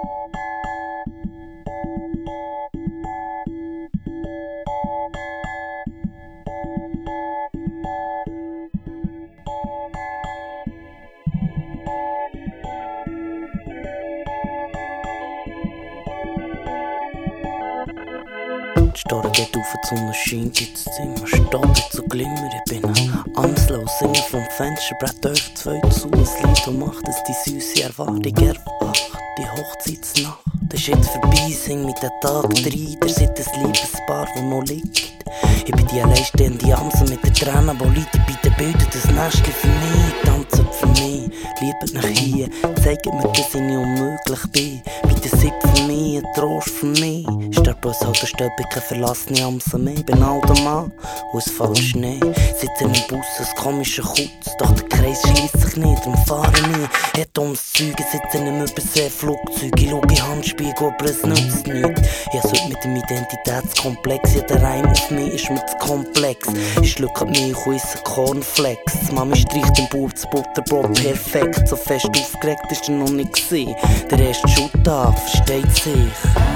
Die Starre geht auf, die Sonne scheint ins Zimmer. Steht so Glimmer, ich bin Amsel und singe vom Fensterbrett auf 2 zu. Es Lied und macht es die süße Erwartung erwacht. Die Hochzeitsnacht ist jetzt vorbei, sing mit den Tag 3. Der sieht ein Liebespaar, wo noch liegt. Ich bin die alleinstehende Amsel mit den Tränen, wo Leute bitte bilden das Nestchen für mich. Tanzen für mich, liebt mich hier. Zeigt mir, dass ich nicht unmöglich bin. Bitte seid für mich, ein Trost für mich. Ist der Bus halt der Stöb, ich keine verlassene Amsel mehr. Bin alter Mann und es fällt Schnee. Sitze im Bus, ein komischer Kutz. Doch der Kreis schließt sich nicht, darum fahre ich. Hat ums Zeug, ich sitze in einem Überseeflugzeug. Ich schaue in Handspiegel, aber es nützt nichts. Ich habe mit dem Identitätskomplex. Jeder Reim auf mich ist mir zu komplex. Ich schlucke mich und esse Cornflakes. Mami streicht im Bauch das Butterbrot perfekt. So fest aufgeregt ist er noch nicht gesehen. Der erste Schultag versteht sich.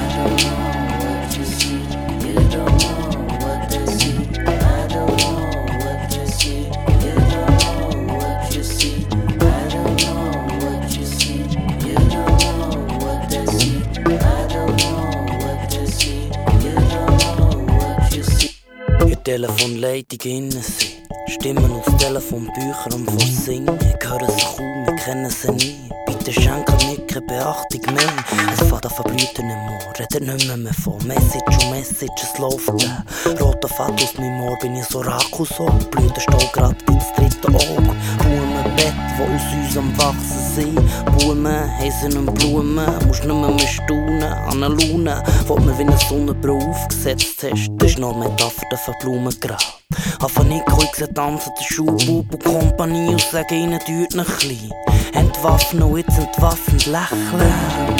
Telefonleitung innen sind Stimmen aus Telefonbüchern am Vorsingen. Ich höre sie kaum, wir kennen sie nie. Bitte schenken mir keine Beachtung mehr. Es fährt an Verblüten im Ohr, redet nicht mehr von Message und Message, es läuft roter Faden aus meinem Ohr, bin ich so Rakuso. Blüten stehen grad ins dritte Auge. Blumenbett, wo aus uns am Wachsen sind. Blumen heissen und Blumen, musst nicht mehr staunen. An einer Laune, wo mir wie eine Sonnenbrille aufgesetzt hast. Das ist noch eine Metapher für Blumengrab. Anfang Nico, ich sehe tanzen, der Schulbub und Kompanie und sage ihnen, tut nicht klein. Entwaffnen und jetzt entwaffnet lächeln.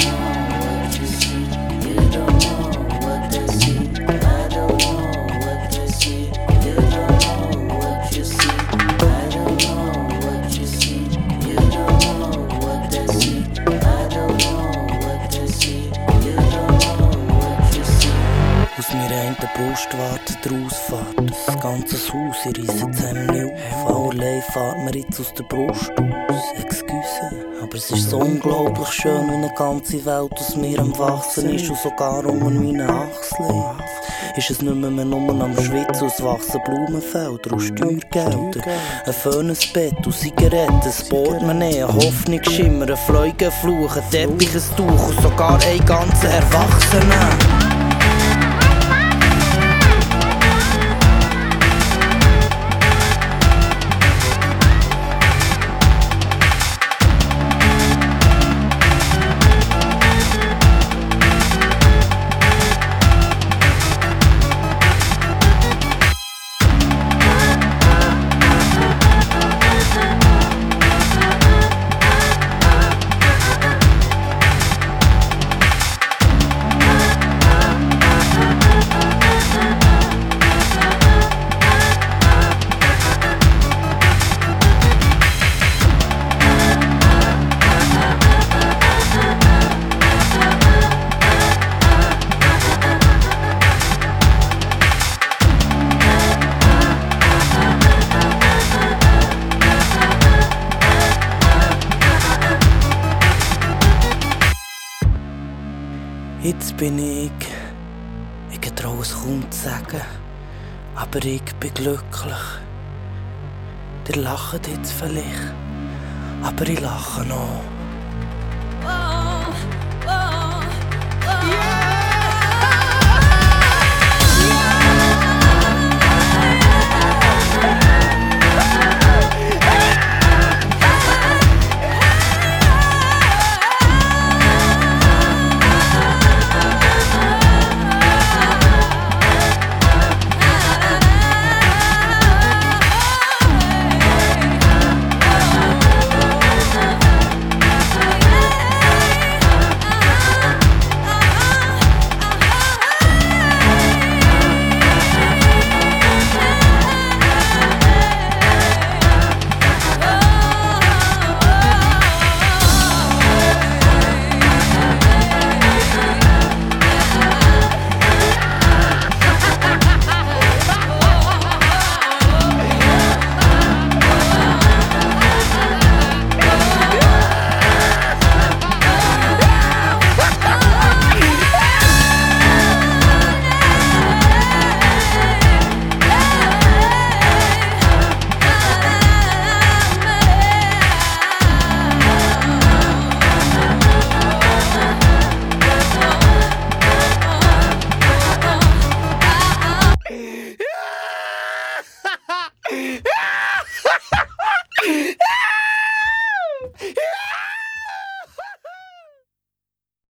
Aus mir ein der Brust wartet der Ausfahrt. Das ganze Haus, ich reisse zusammen auf. Allerlei fahrt mir jetzt aus der Brust aus. Excuse, aber es ist so unglaublich schön, wenn eine ganze Welt aus mir am Wachsen ist und sogar unter meinen Achseln. Ist es nicht mehr nur am Schwitzen, es wachsen Blumenfelder und Steuergelder. Ein schönes Bett und Zigaretten, ein Portemonnaie, ein Hoffnungsschimmer, ein Fleugenfluch, ein Teppich, ein Tuch und sogar ein ganzer Erwachsener. Jetzt bin ich traue es kaum zu sagen, aber ich bin glücklich. Ihr lacht jetzt vielleicht, aber ich lache noch.